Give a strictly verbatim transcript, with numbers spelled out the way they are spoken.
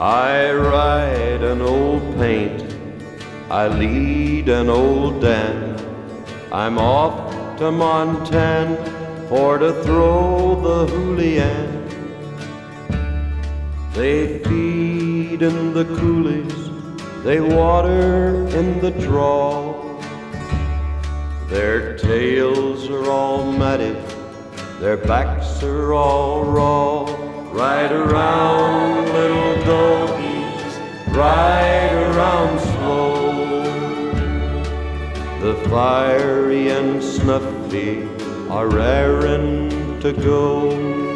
I ride an old paint, I lead an old Dan. I'm off to Montana for to throw the Julian. They feed in the coulees, they water in the draw. Their tails are all matted, their backs are all raw. Ride around, little doggies, ride around slow. The fiery and snuffy are raring to go.